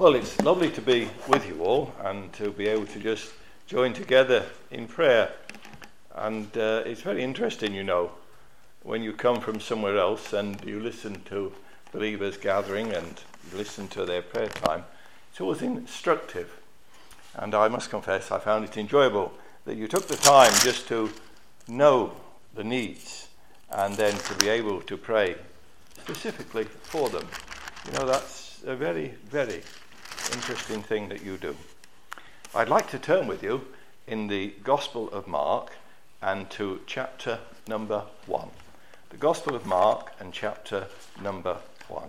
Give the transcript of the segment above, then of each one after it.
Well, it's lovely to be with you all and to be able to just join together in prayer. And it's very interesting, when you come from somewhere else and you listen to believers gathering and you listen to their prayer time. It's always instructive. And I must confess, I found it enjoyable that you took the time just to know the needs and then to be able to pray specifically for them. That's a very, very interesting thing that you do. I'd like to turn with you in the Gospel of Mark and to chapter number 1. The Gospel of Mark and chapter number 1.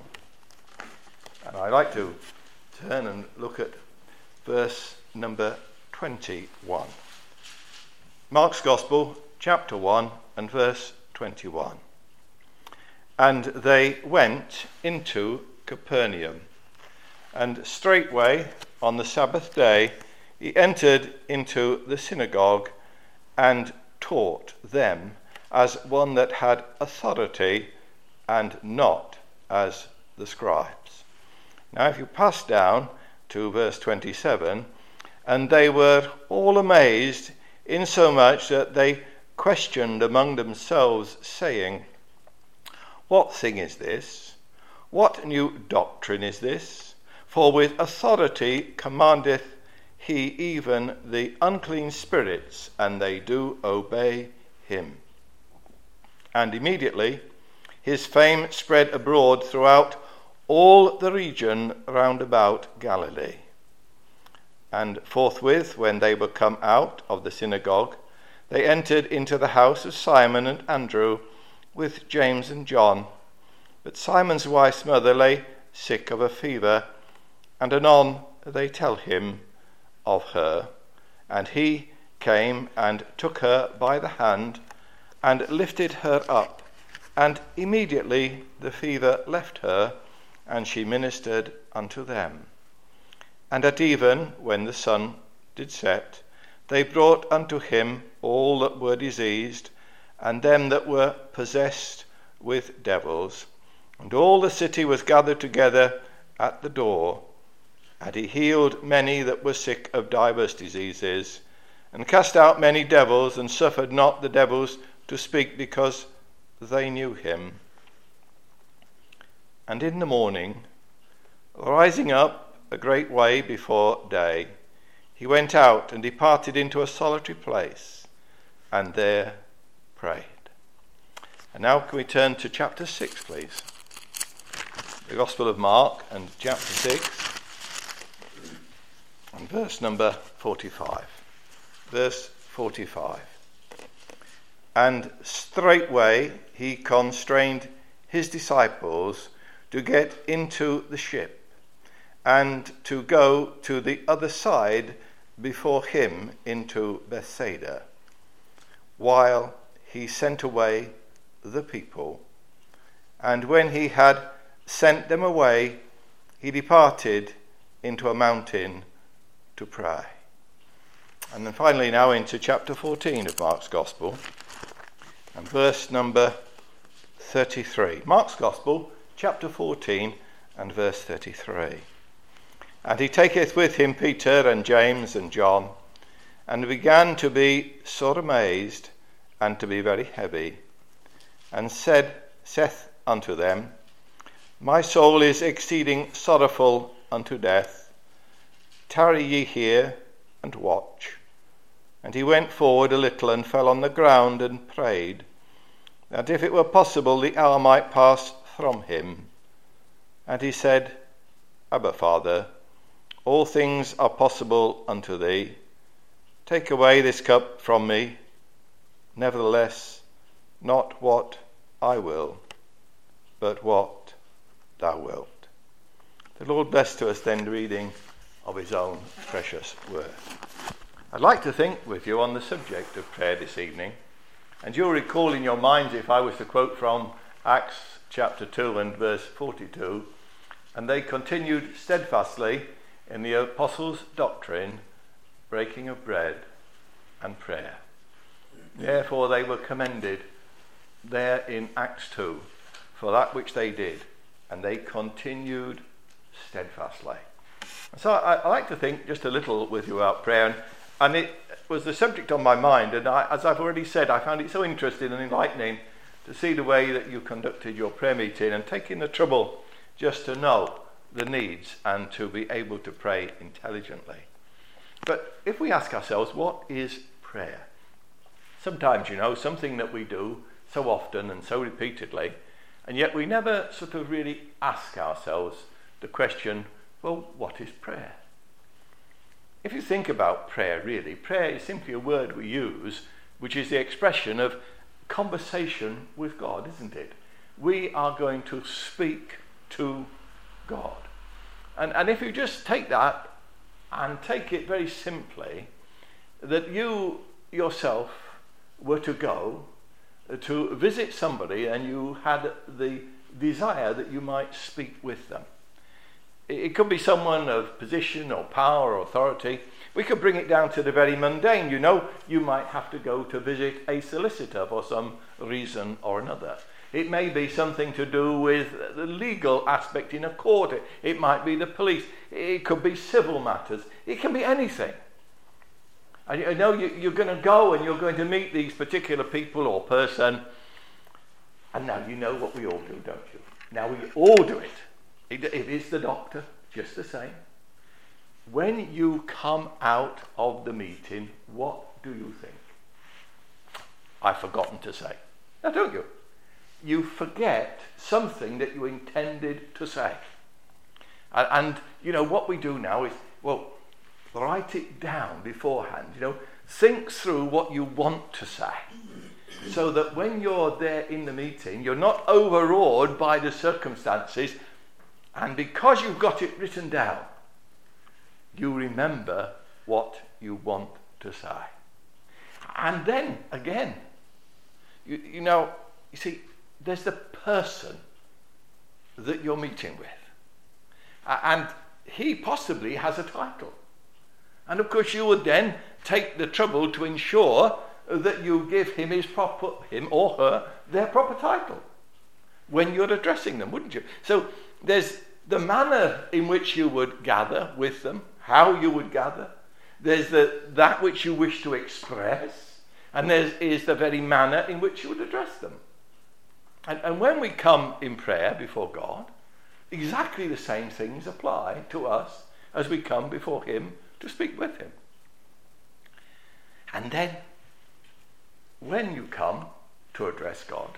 And I'd like to turn and look at verse number 21. Mark's Gospel, chapter 1 and verse 21. And they went into Capernaum, and straightway on the Sabbath day he entered into the synagogue and taught them as one that had authority and not as the scribes. Now if you pass down to verse 27, and they were all amazed insomuch that they questioned among themselves, saying, What thing is this? What new doctrine is this? For with authority commandeth he even the unclean spirits, and they do obey him. And immediately his fame spread abroad throughout all the region round about Galilee. And forthwith, when they were come out of the synagogue, they entered into the house of Simon and Andrew with James and John. But Simon's wife's mother lay sick of a fever, and anon they tell him of her. And he came and took her by the hand and lifted her up, and immediately the fever left her, and she ministered unto them. And at even, when the sun did set, they brought unto him all that were diseased, and them that were possessed with devils. And all the city was gathered together at the door. And he healed many that were sick of divers diseases, and cast out many devils, and suffered not the devils to speak, because they knew him. And in the morning, rising up a great way before day, he went out and departed into a solitary place, and there prayed. And now can we turn to chapter 6, please? The Gospel of Mark and chapter 6. And verse number 45. Verse 45. And straightway he constrained his disciples to get into the ship, and to go to the other side before him into Bethsaida, while he sent away the people. And when he had sent them away, he departed into a mountain to pray. And then finally now into chapter 14 of Mark's Gospel and verse number 33. Mark's Gospel, chapter 14 and verse 33. And he taketh with him Peter and James and John, and began to be sore amazed and to be very heavy, and saith unto them, My soul is exceeding sorrowful unto death. Tarry ye here and watch. And he went forward a little and fell on the ground and prayed, that if it were possible the hour might pass from him. And he said, Abba, Father, all things are possible unto thee. Take away this cup from me. Nevertheless, not what I will, but what thou wilt. The Lord bless to us then the reading of his own precious word. I'd like to think with you on the subject of prayer this evening, and you'll recall in your minds if I was to quote from Acts chapter 2 and verse 42, and they continued steadfastly in the apostles' doctrine, breaking of bread and prayer. Therefore they were commended there in Acts 2 for that which they did, and they continued steadfastly. So I like to think just a little with you about prayer, and it was the subject on my mind, and as I've already said, I found it so interesting and enlightening to see the way that you conducted your prayer meeting and taking the trouble just to know the needs and to be able to pray intelligently. But if we ask ourselves, what is prayer? Sometimes, something that we do so often and so repeatedly, and yet we never sort of really ask ourselves the question, well, what is prayer? If you think about prayer, really, prayer is simply a word we use, which is the expression of conversation with God, isn't it? We are going to speak to God. And if you just take that and take it very simply, that you yourself were to go to visit somebody and you had the desire that you might speak with them. It could be someone of position or power or authority. We could bring it down to the very mundane. You might have to go to visit a solicitor for some reason or another. It may be something to do with the legal aspect in a court. It might be the police. It could be civil matters. It can be anything. And you're going to go and you're going to meet these particular people or person. And now you know what we all do, don't you? Now we all do it. If it's the doctor, just the same. When you come out of the meeting, what do you think? I've forgotten to say. Now, don't you? You forget something that you intended to say. And what we do now is, write it down beforehand. Think through what you want to say. So that when you're there in the meeting, you're not overawed by the circumstances. And because you've got it written down, you remember what you want to say. And then, again, you see, there's the person that you're meeting with. And he possibly has a title. And of course you would then take the trouble to ensure that you give him or her their proper title when you're addressing them, wouldn't you? So there's the manner in which you would gather with them, how you would gather. There's that which you wish to express, and there is the very manner in which you would address them. And when we come in prayer before God, exactly the same things apply to us as we come before him to speak with him. And then, when you come to address God,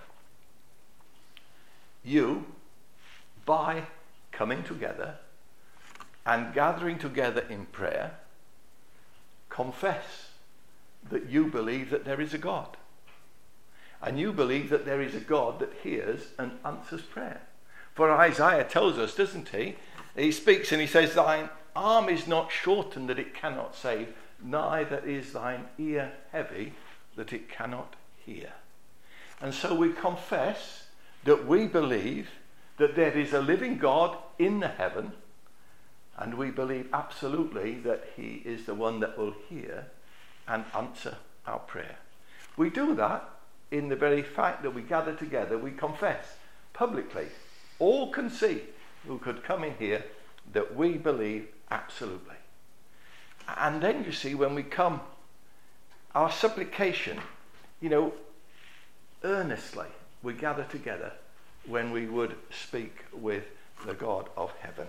you, by coming together and gathering together in prayer, confess that you believe that there is a God. And you believe that there is a God that hears and answers prayer. For Isaiah tells us, doesn't he? He speaks and he says, thine arm is not shortened that it cannot save, neither is thine ear heavy that it cannot hear. And so we confess that we believe that there is a living God in the heaven, and we believe absolutely that he is the one that will hear and answer our prayer. We do that in the very fact that we gather together, we confess publicly. All can see who could come in here that we believe absolutely. And then you see when we come, our supplication, earnestly we gather together when we would speak with the God of heaven.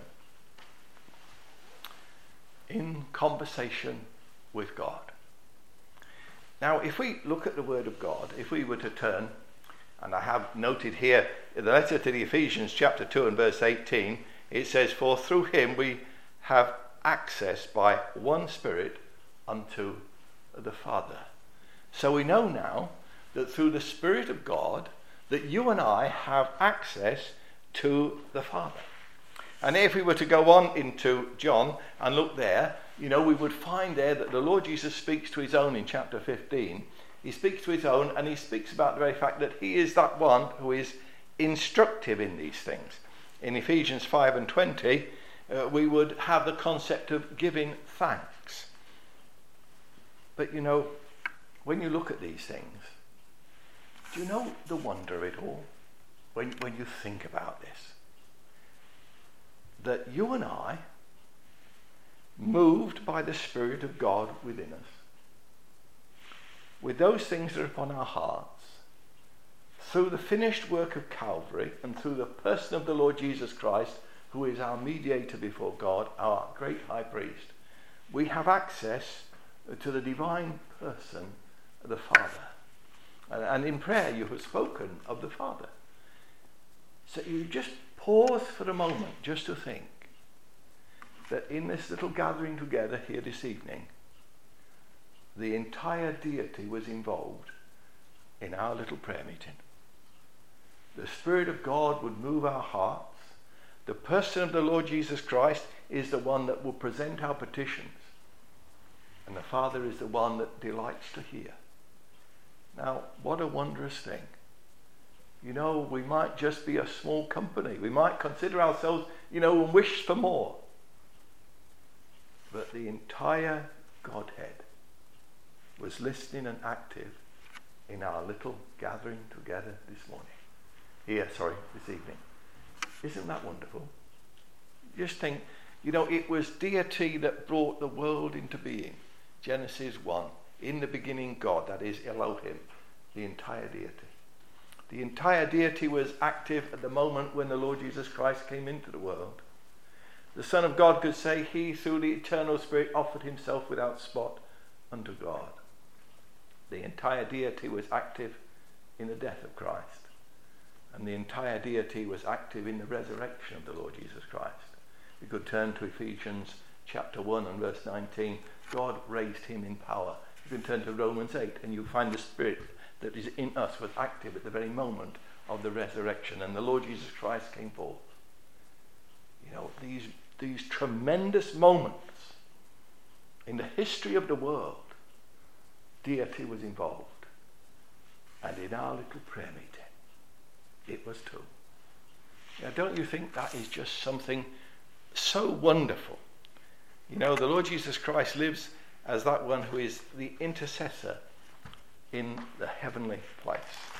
In conversation with God. Now, if we look at the Word of God, if we were to turn, and I have noted here in the letter to the Ephesians chapter 2 and verse 18, it says, for through him we have access by one Spirit unto the Father. So we know now that through the Spirit of God, that you and I have access to the Father. And if we were to go on into John and look there, we would find there that the Lord Jesus speaks to his own in chapter 15. He speaks to his own and he speaks about the very fact that he is that one who is instructive in these things. In Ephesians 5 and 20, we would have the concept of giving thanks. But when you look at these things, do you know the wonder of it all? When you think about this, that you and I moved by the Spirit of God within us, with those things that are upon our hearts, through the finished work of Calvary and through the person of the Lord Jesus Christ, who is our mediator before God, our great high priest, we have access to the divine person of the Father. And in prayer you have spoken of the Father. So you just pause for a moment just to think that in this little gathering together here this evening, the entire deity was involved in our little prayer meeting. The Spirit of God would move our hearts. The person of the Lord Jesus Christ is the one that will present our petitions. And the Father is the one that delights to hear. Now, what a wondrous thing. You know, we might just be a small company. We might consider ourselves, and wish for more. But the entire Godhead was listening and active in our little gathering together this evening. Isn't that wonderful? Just think, it was deity that brought the world into being. Genesis 1. In the beginning God, that is Elohim, the entire deity. The entire deity was active at the moment when the Lord Jesus Christ came into the world. The Son of God could say, he through the eternal Spirit offered himself without spot unto God. The entire deity was active in the death of Christ. And the entire deity was active in the resurrection of the Lord Jesus Christ. We could turn to Ephesians chapter 1 and verse 19. God raised him in power. You can turn to Romans 8 and you find the Spirit that is in us was active at the very moment of the resurrection. And the Lord Jesus Christ came forth. These tremendous moments in the history of the world, deity was involved. And in our little prayer meeting, it was too. Now, don't you think that is just something so wonderful? The Lord Jesus Christ lives as that one who is the intercessor in the heavenly place.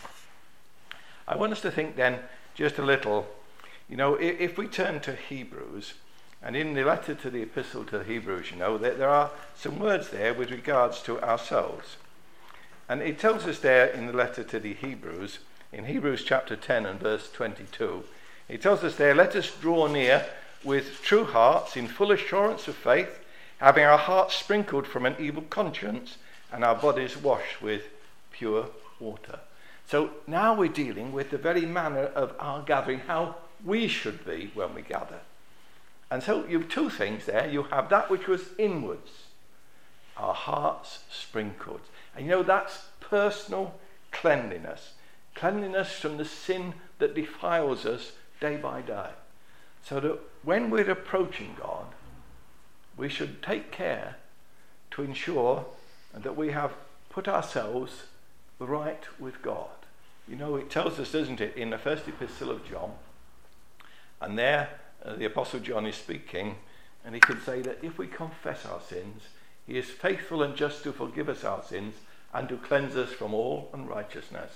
I want us to think then just a little, if we turn to Hebrews, and in the letter to the epistle to the Hebrews, there are some words there with regards to ourselves. And it tells us there in the letter to the Hebrews, in Hebrews chapter 10 and verse 22, it tells us there, let us draw near with true hearts in full assurance of faith, having our hearts sprinkled from an evil conscience and our bodies washed with pure water. So now we're dealing with the very manner of our gathering, how we should be when we gather. And so you have two things there. You have that which was inwards, our hearts sprinkled. And that's personal cleanliness. Cleanliness from the sin that defiles us day by day. So that when we're approaching God, we should take care to ensure that we have put ourselves right with God. It tells us, doesn't it, in the first epistle of John, and there the Apostle John is speaking, and he can say that if we confess our sins, he is faithful and just to forgive us our sins and to cleanse us from all unrighteousness.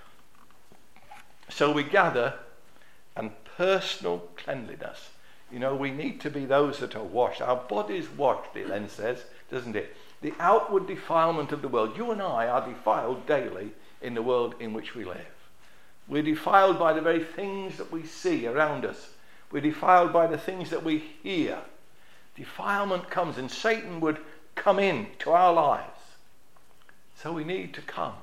So we gather, and personal cleanliness. We need to be those that are washed. Our bodies washed, it then says, doesn't it? The outward defilement of the world. You and I are defiled daily in the world in which we live. We're defiled by the very things that we see around us. We're defiled by the things that we hear. Defilement comes, and Satan would come in to our lives. So we need to come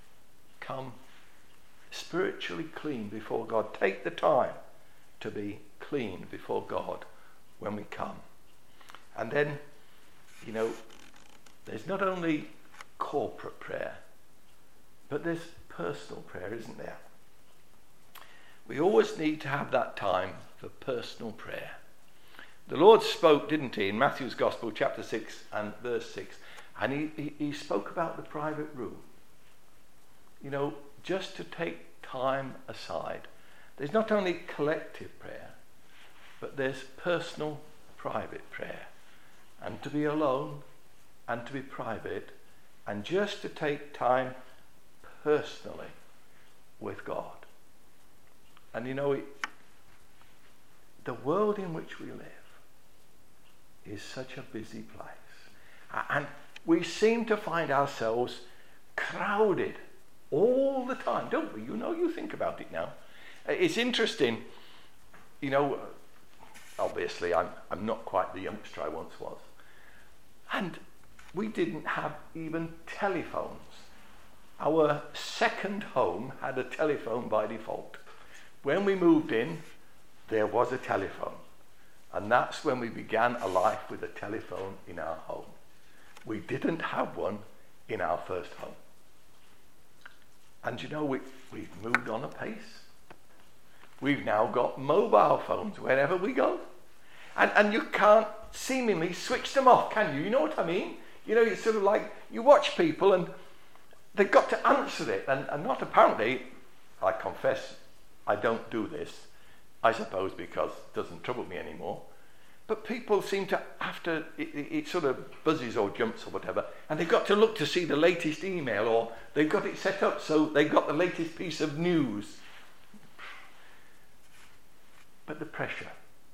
spiritually clean before God. Take the time to be clean before God when we come. And then, there's not only corporate prayer, but there's personal prayer, isn't there? We always need to have that time for personal prayer. The Lord spoke, didn't he, in Matthew's Gospel, chapter 6 and verse 6, and he spoke about the private room. Just to take time aside. There's not only collective prayer, but there's personal, private prayer. And to be alone, and to be private, and just to take time personally with God. And the world in which we live is such a busy place. And we seem to find ourselves crowded all the time, don't we? You think about it now. It's interesting, obviously I'm not quite the youngster I once was. And we didn't have even telephones. Our second home had a telephone by default. When we moved in, there was a telephone. And that's when we began a life with a telephone in our home. We didn't have one in our first home. And we've moved on a pace. We've now got mobile phones wherever we go. And you can't seemingly switch them off, can you? You know what I mean? It's sort of like you watch people and they've got to answer it. And not apparently, I confess, I don't do this. I suppose because it doesn't trouble me anymore. But people seem to, after it sort of buzzes or jumps or whatever, and they've got to look to see the latest email, or they've got it set up so they've got the latest piece of news. But the pressure,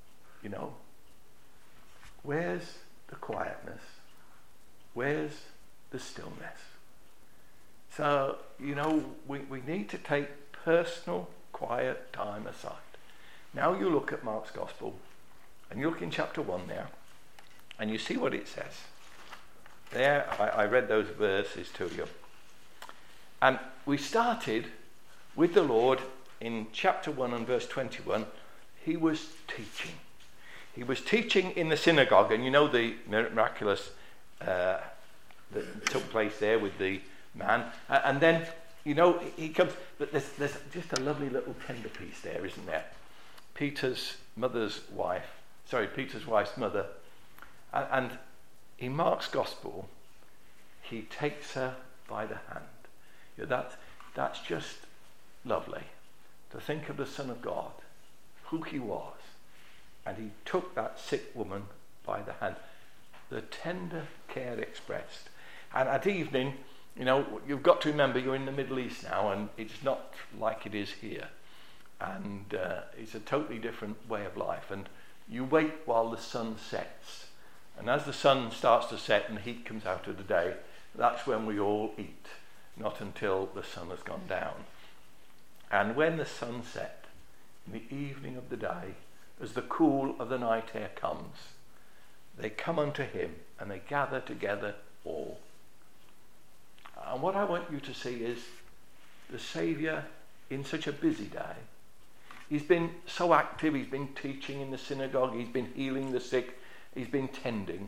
where's the quietness? Where's the stillness? So, we need to take personal, quiet time aside. Now you look at Mark's Gospel, and you look in chapter 1 there, and you see what it says. There, I read those verses to you. And we started with the Lord in chapter 1 and verse 21. He was teaching. He was teaching in the synagogue, and the miraculous that took place there with the man. And then, he comes, but there's just a lovely little tender piece there, isn't there? Peter's wife's mother. And in Mark's Gospel, he takes her by the hand. That's just lovely, to think of the Son of God, who he was, and he took that sick woman by the hand. The tender care expressed. And at evening, you've got to remember you're in the Middle East now, and it's not like it is here. And it's a totally different way of life. And you wait while the sun sets. And as the sun starts to set and the heat comes out of the day, that's when we all eat, not until the sun has gone down. And when the sun set, in the evening of the day, as the cool of the night air comes, they come unto him and they gather together all. And what I want you to see is the Saviour in such a busy day. He's been so active, he's been teaching in the synagogue, he's been healing the sick, he's been tending.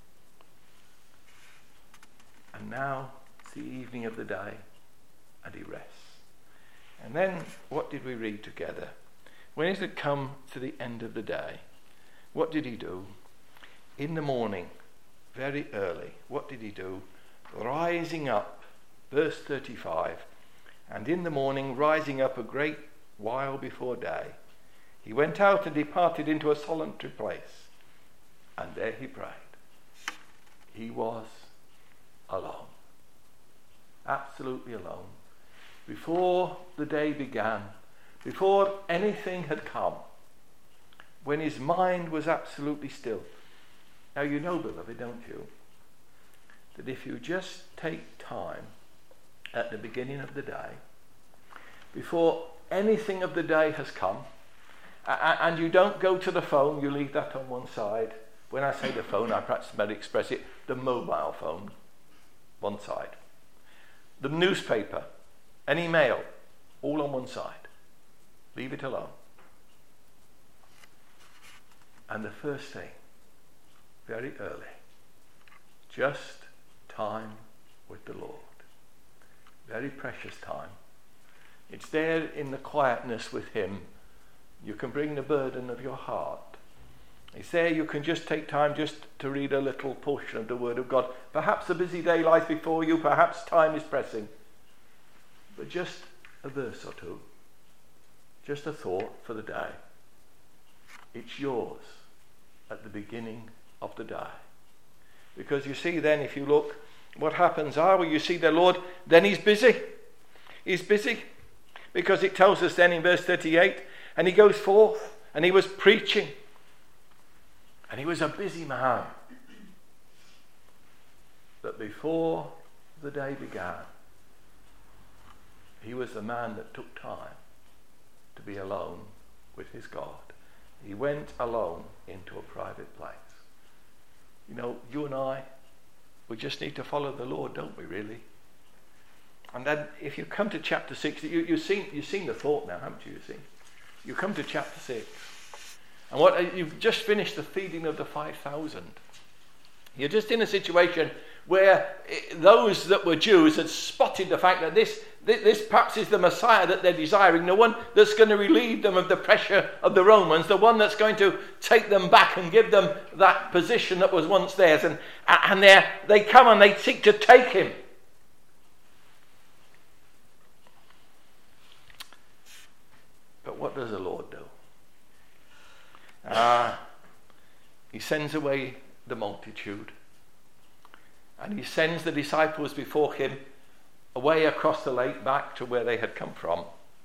And now it's the evening of the day and he rests. And then what did we read together? When it had come to the end of the day, what did he do? In the morning, very early, what did he do? Rising up, verse 35, and in the morning rising up a great while before day, he went out and departed into a solitary place, and there he prayed. He was alone, absolutely alone. Before the day began, before anything had come, when his mind was absolutely still. Now you know, beloved, don't you, that if you just take time at the beginning of the day, before anything of the day has come, and you don't go to the phone, you leave that on one side. When I say the phone, I perhaps might express it, the mobile phone, one side. The newspaper, an email, all on one side. Leave it alone. And the first thing, very early, just time with the Lord. Very precious time. It's there in the quietness with him. You can bring the burden of your heart. It's there you can just take time just to read a little portion of the Word of God. Perhaps a busy day lies before you. Perhaps time is pressing. But just a verse or two. Just a thought for the day. It's yours at the beginning of the day. Because you see then, if you look, what happens when you see the Lord, then he's busy. He's busy. Because it tells us then in verse 38, and he goes forth and he was preaching. And he was a busy man. But before the day began, he was the man that took time to be alone with his God. He went alone into a private place. You know, you and I, we just need to follow the Lord, don't we, really? And then if you come to chapter 6, you've seen the thought now, haven't you? You come to chapter 6. And you've just finished the feeding of the 5,000. You're just in a situation where those that were Jews had spotted the fact that this perhaps is the Messiah that they're desiring, the one that's going to relieve them of the pressure of the Romans, the one that's going to take them back and give them that position that was once theirs. And they come and they seek to take him. But what does the Lord do? He sends away the multitude. And he sends the disciples before him away across the lake back to where they had come from.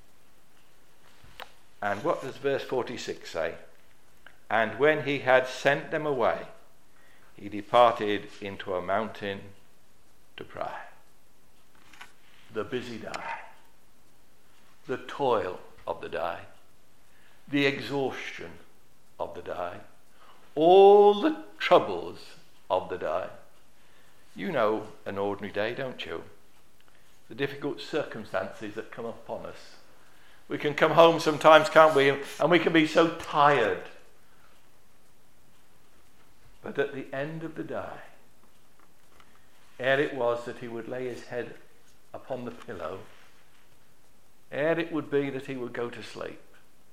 And what does verse 46 say? And when he had sent them away, he departed into a mountain to pray. The busy day, the toil of the day, the exhaustion of the day, all the troubles of the day. You know an ordinary day, don't you? The difficult circumstances that come upon us. We can come home sometimes, can't we? And we can be so tired. But at the end of the day, ere it was that he would lay his head upon the pillow, ere it would be that he would go to sleep,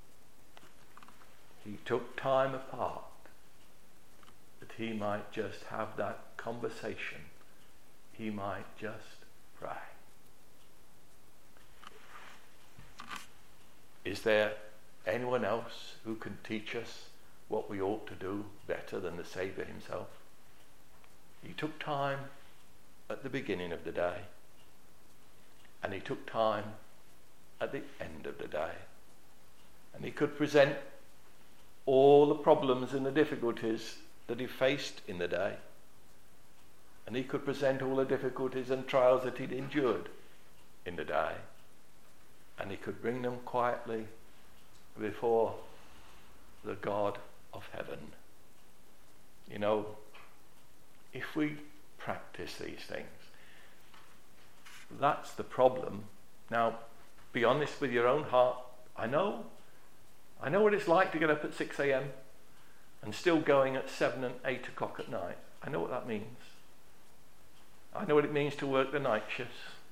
he took time apart that he might just have that conversation. He might just pray. Is there anyone else who can teach us what we ought to do better than the Saviour himself? He took time at the beginning of the day, and he took time at the end of the day, and he could present all the problems and the difficulties that he faced in the day, and he could present all the difficulties and trials that he'd endured in the day, and he could bring them quietly before the God of heaven. You know, if we practice these things, that's the problem. Now, be honest with your own heart. I know what it's like to get up at 6 a.m. and still going at 7 and 8 o'clock at night. I know what that means. I know what it means to work the night shifts.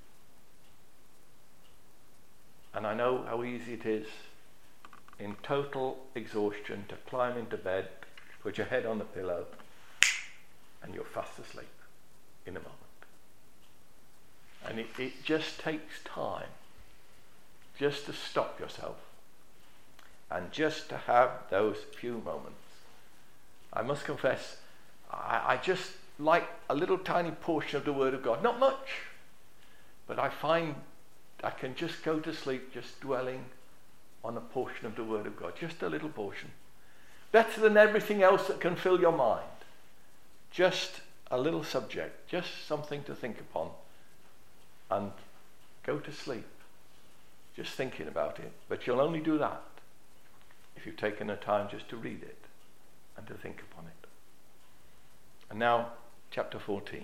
And I know how easy it is in total exhaustion to climb into bed, put your head on the pillow, and you're fast asleep in a moment. And it just takes time just to stop yourself and just to have those few moments. I must confess, I just like a little tiny portion of the Word of God. Not much, but I find I can just go to sleep just dwelling on a portion of the Word of God. Just a little portion. Better than everything else that can fill your mind. Just a little subject. Just something to think upon. And go to sleep. Just thinking about it. But you'll only do that if you've taken the time just to read it and to think upon it. And now, chapter 14.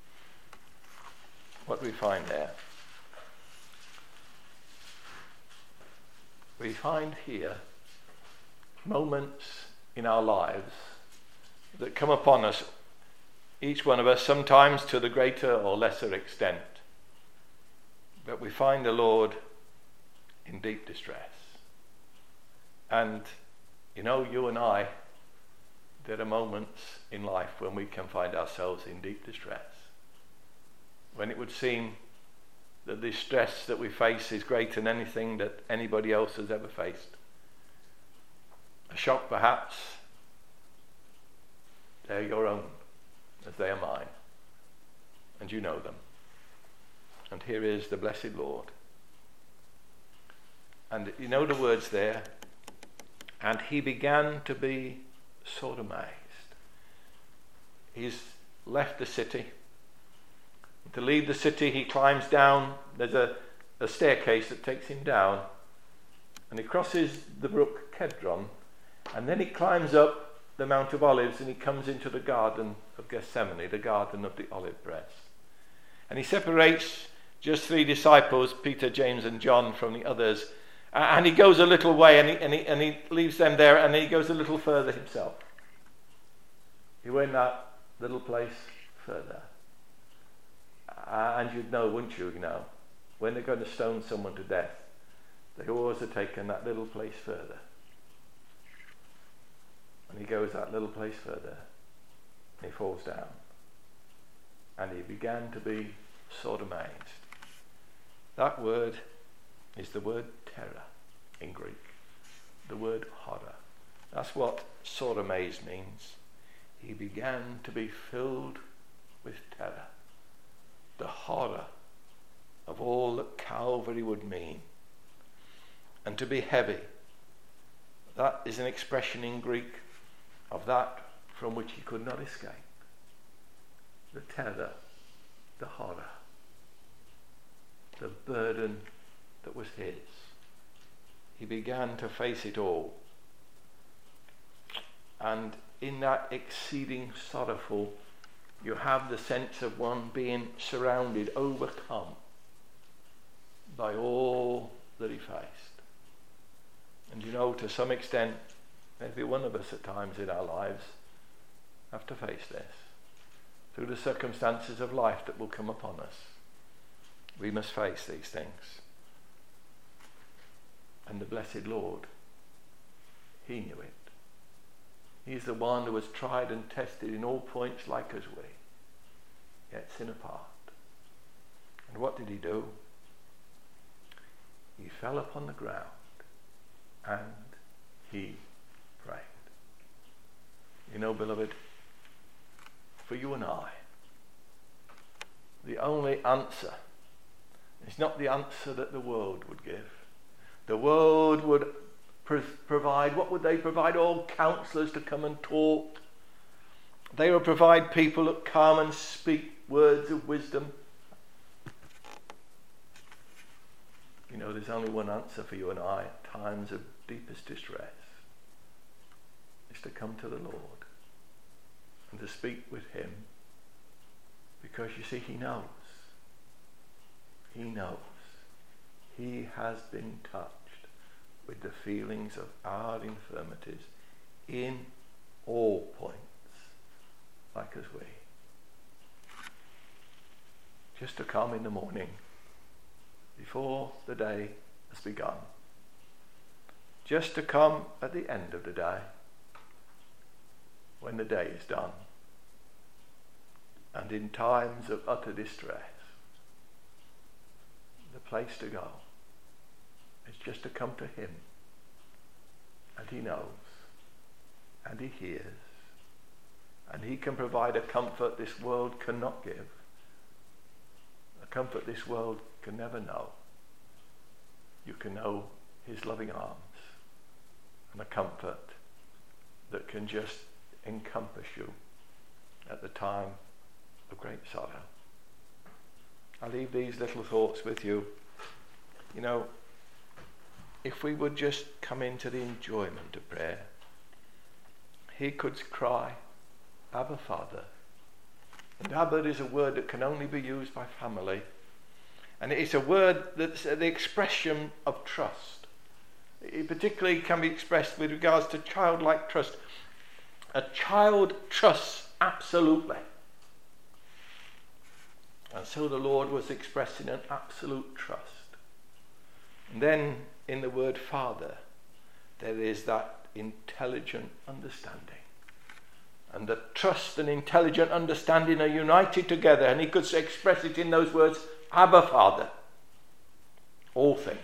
What do we find there? We find here moments in our lives that come upon us, each one of us, sometimes to the greater or lesser extent. But we find the Lord in deep distress. And, you know, you and I, there are moments in life when we can find ourselves in deep distress. When it would seem that the stress that we face is greater than anything that anybody else has ever faced. A shock perhaps. They're your own as they are mine. And you know them. And here is the blessed Lord. And you know the words there. And he began to be sore amazed. he's left the city. To leave the city, he climbs down. There's a staircase that takes him down, and he crosses the brook Kedron, and then he climbs up the Mount of Olives, and he comes into the Garden of Gethsemane, the Garden of the Olive Press. And he separates just 3 disciples, Peter, James and John, from the others, and he goes a little way, and he leaves them there, and he goes a little further himself. He went that little place further. And you'd know, wouldn't you, when they're going to stone someone to death, they always are taken that little place further. And he goes that little place further, and he falls down. And he began to be sodomized. That word is the word terror in Greek, the word horror. That's what sodomized means. He began to be filled with terror. The horror of all that Calvary would mean. And to be heavy. That is an expression in Greek of that from which he could not escape. The terror, the horror, the burden that was his. He began to face it all. And in that exceeding sorrowful, you have the sense of one being surrounded, overcome by all that he faced. And to some extent, every one of us at times in our lives have to face this. Through the circumstances of life that will come upon us, we must face these things. And the blessed Lord, he knew it. He's the one who was tried and tested in all points like as we, yet sin apart. And what did he do? He fell upon the ground and he prayed. Beloved, for you and I, the only answer is not the answer that the world would give. The world would provide, what would they provide? All counsellors to come and talk. They would provide people that come and speak words of wisdom. There's only one answer for you and I at times of deepest distress. It's to come to the Lord and to speak with him, because you see, he knows. He knows. He has been touched with the feelings of our infirmities in all points, like as we. Just to come in the morning before the day has begun. Just to come at the end of the day, when the day is done. And in times of utter distress, the place to go is just to come to him. And he knows. And he hears. And he can provide a comfort this world cannot give. A comfort this world can never know. You can know his loving arms. And a comfort that can just encompass you at the time of great sorrow. I leave these little thoughts with you. If we would just come into the enjoyment of prayer, he could cry, Abba, Father. And Abba is a word that can only be used by family. And it's a word that's the expression of trust. It particularly can be expressed with regards to childlike trust. A child trusts absolutely. And so the Lord was expressing an absolute trust. And then in the word Father, there is that intelligent understanding. And the trust and intelligent understanding are united together. And he could express it in those words, Abba, Father. All things.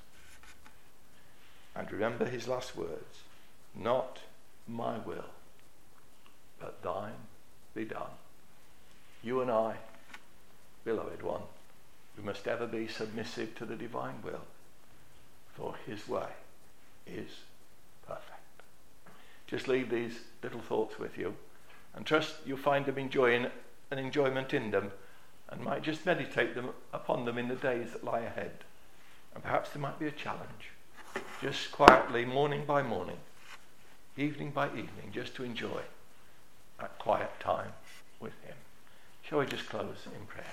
And remember his last words, not my will, but thine be done. You and I, beloved one, we must ever be submissive to the divine will, for his way is perfect. Just leave these little thoughts with you, and trust you'll find them enjoying an enjoyment in them, and might just meditate upon them in the days that lie ahead. And perhaps there might be a challenge, just quietly, morning by morning, evening by evening, just to enjoy that quiet time with him. Shall we just close in prayer?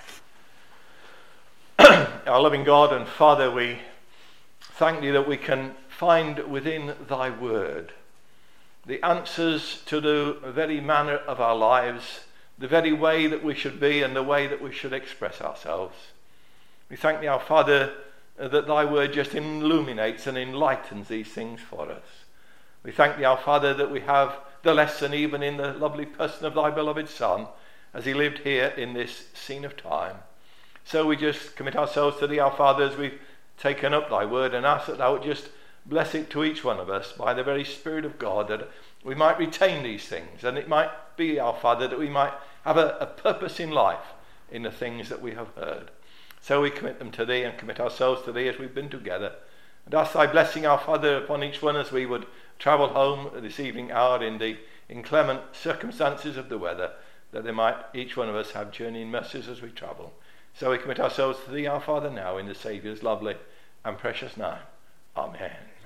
Our loving God and Father, we thank thee that we can find within thy word the answers to the very manner of our lives, the very way that we should be and the way that we should express ourselves. We thank thee, our Father, that thy word just illuminates and enlightens these things for us. We thank thee, our Father, that we have the lesson even in the lovely person of thy beloved Son as he lived here in this scene of time. So we just commit ourselves to thee, our Father, as we've taken up thy word, and ask that thou would just bless it to each one of us by the very Spirit of God, that we might retain these things, and it might be, our Father, that we might have a purpose in life in the things that we have heard. So we commit them to thee and commit ourselves to thee as we've been together, and ask thy blessing, our Father, upon each one as we would travel home this evening hour in the inclement circumstances of the weather, that they might, each one of us, have journeying mercies as we travel. So we commit ourselves to thee, our Father, now in the Saviour's lovely and precious name. Amen.